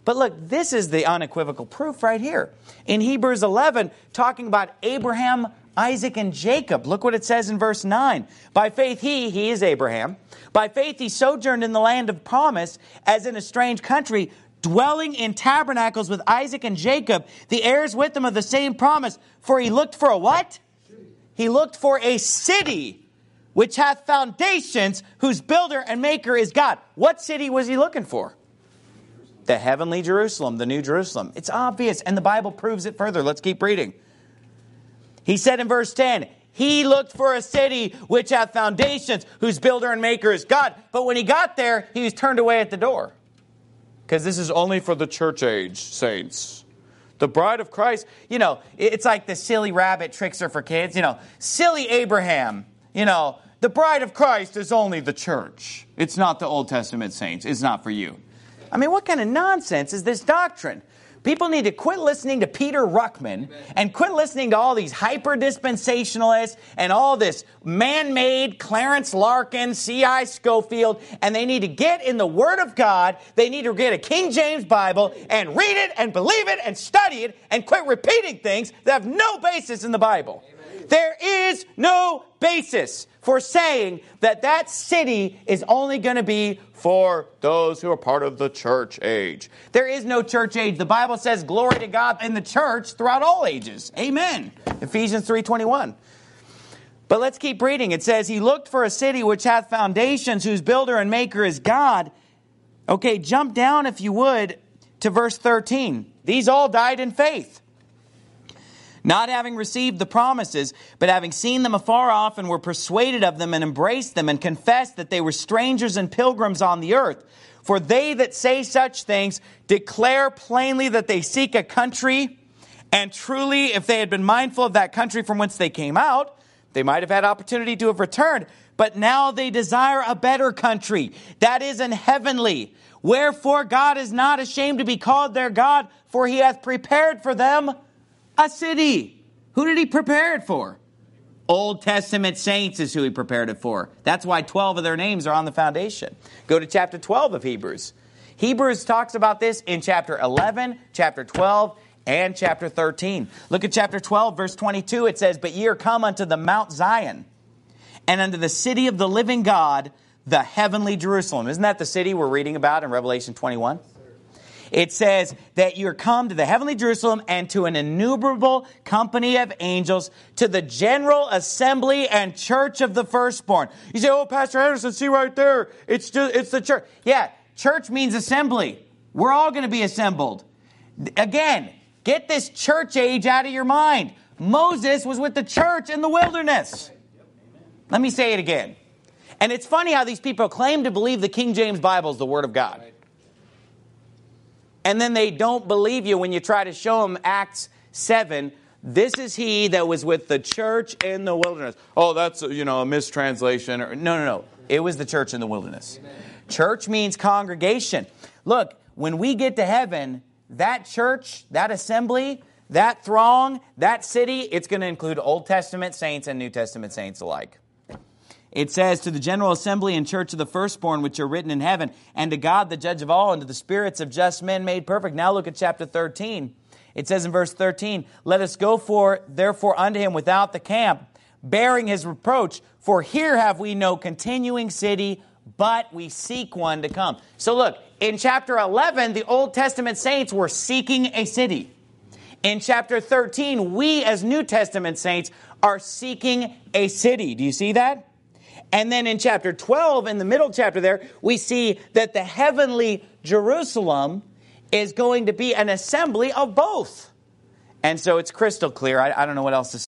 But look, this is the unequivocal proof right here. In Hebrews 11, talking about Abraham, Isaac, and Jacob. Look what it says in verse 9. By faith he is Abraham. By faith he sojourned in the land of promise, as in a strange country, dwelling in tabernacles with Isaac and Jacob, the heirs with them of the same promise. For he looked for a what? He looked for a city which hath foundations, whose builder and maker is God. What city was he looking for? The heavenly Jerusalem, the new Jerusalem. It's obvious, and the Bible proves it further. Let's keep reading. He said in verse 10, he looked for a city which hath foundations, whose builder and maker is God. But when he got there, he was turned away at the door. Because this is only for the church age saints. The bride of Christ, it's like the silly rabbit trickster for kids. Silly Abraham. The bride of Christ is only the church. It's not the Old Testament saints. It's not for you. I mean, what kind of nonsense is this doctrine? People need to quit listening to Peter Ruckman and quit listening to all these hyper-dispensationalists and all this man-made Clarence Larkin, C.I. Schofield, and they need to get in the Word of God. They need to get a King James Bible and read it and believe it and study it and quit repeating things that have no basis in the Bible. There is no basis for saying that city is only going to be for those who are part of the church age. There is no church age. The Bible says glory to God in the church throughout all ages. Amen. Ephesians 3:21. But let's keep reading. It says, he looked for a city which hath foundations, whose builder and maker is God. Okay, jump down, if you would, to verse 13. These all died in faith, not having received the promises, but having seen them afar off, and were persuaded of them, and embraced them, and confessed that they were strangers and pilgrims on the earth. For they that say such things declare plainly that they seek a country, and truly, if they had been mindful of that country from whence they came out, they might have had opportunity to have returned. But now they desire a better country, that is an heavenly. Wherefore God is not ashamed to be called their God, for he hath prepared for them a city. Who did he prepare it for? Old Testament saints is who he prepared it for. That's why 12 of their names are on the foundation. Go to chapter 12 of Hebrews. Hebrews talks about this in chapter 11, chapter 12, and chapter 13. Look at chapter 12, verse 22. It says, but ye are come unto the Mount Zion, and unto the city of the living God, the heavenly Jerusalem. Isn't that the city we're reading about in Revelation 21? It says that you're come to the heavenly Jerusalem and to an innumerable company of angels, to the general assembly and church of the firstborn. You say, oh, Pastor Anderson, see right there. It's the church. Yeah, church means assembly. We're all going to be assembled. Again, get this church age out of your mind. Moses was with the church in the wilderness. Let me say it again. And it's funny how these people claim to believe the King James Bible is the Word of God. And then they don't believe you when you try to show them Acts 7. This is he that was with the church in the wilderness. Oh, that's, a mistranslation. No. It was the church in the wilderness. Amen. Church means congregation. Look, when we get to heaven, that church, that assembly, that throng, that city, it's going to include Old Testament saints and New Testament saints alike. It says, to the general assembly and church of the firstborn, which are written in heaven, and to God, the judge of all, and to the spirits of just men made perfect. Now look at chapter 13. It says in verse 13, let us go therefore unto him without the camp, bearing his reproach. For here have we no continuing city, but we seek one to come. So look, in chapter 11, the Old Testament saints were seeking a city. In chapter 13, we as New Testament saints are seeking a city. Do you see that? And then in chapter 12, in the middle chapter there, we see that the heavenly Jerusalem is going to be an assembly of both. And so it's crystal clear. I don't know what else to say.